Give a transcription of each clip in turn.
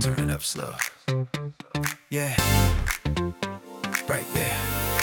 Turn it up slow. Yeah, right there.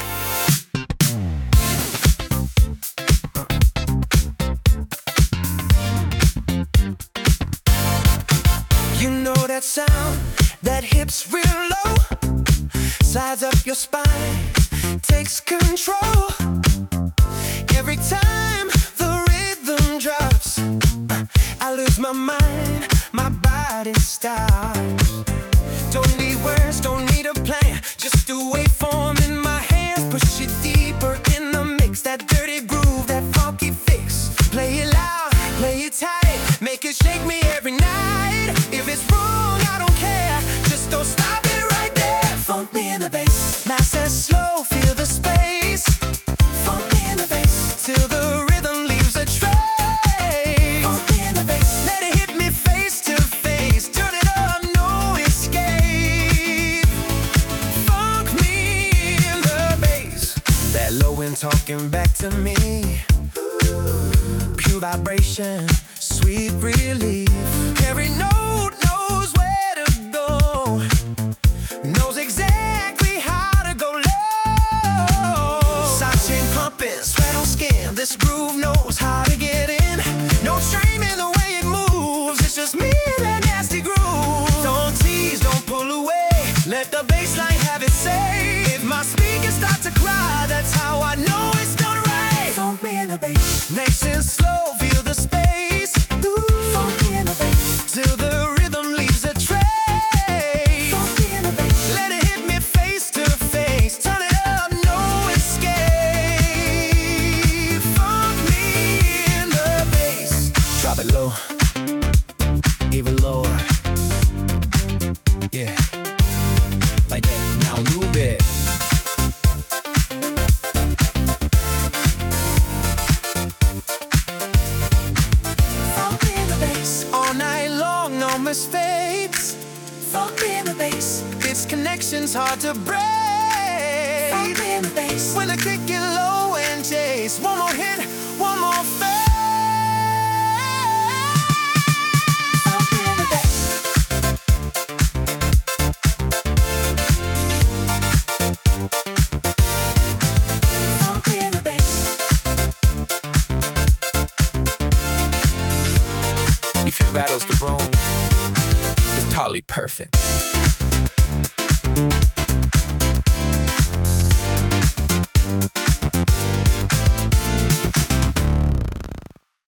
You know that sound, that hips real low, slides up your spine, takes control. Every time the rhythm drops, I lose my mind, my body stops. Don't need words, don't need a plan, just a waveform in my hands. Push it deeper in the mix, that dirty groove, that funky fix. Play it loud, play it tight, make it shake me every night. If it's wrong, I don't care, just don't stop it right there. Funk me in the bass, nice and slow, feel the space. Funk me in the bass, till the rhythm leaves a trace. Funk me in the bass, let it hit me face to face. Turn it up, no escape. Funk me in the bass. That low end talking back to me. Pure vibration, sweet relief. Every note knows where to go, knows exactly how to go low. Side chain pumping, sweat on skin. This groove knows how to get in. No shame in the way it moves, it's just me and that nasty groove. Don't tease, don't pull away, let the bass line have its say. If my speakers start to cry, that's how I know it's done right. Funk me in the bass, nice and slow, feel the space. Funk me in the bass, till the rhythm leaves a trace. Funk me in the bass, let it hit me face to face. Turn it up, no escape. Funk me in the bass. Drop it low, even lower. Yeah, like that. Now a little bit. All night long, no mistakes. Funk me in the bass, this connection's hard to break. Funk me in the bass, when I kick it low and chase. One more hit, one more phase. Funk me in the bass. Funk me in the bass. If it rattles the bone, it's totally perfect.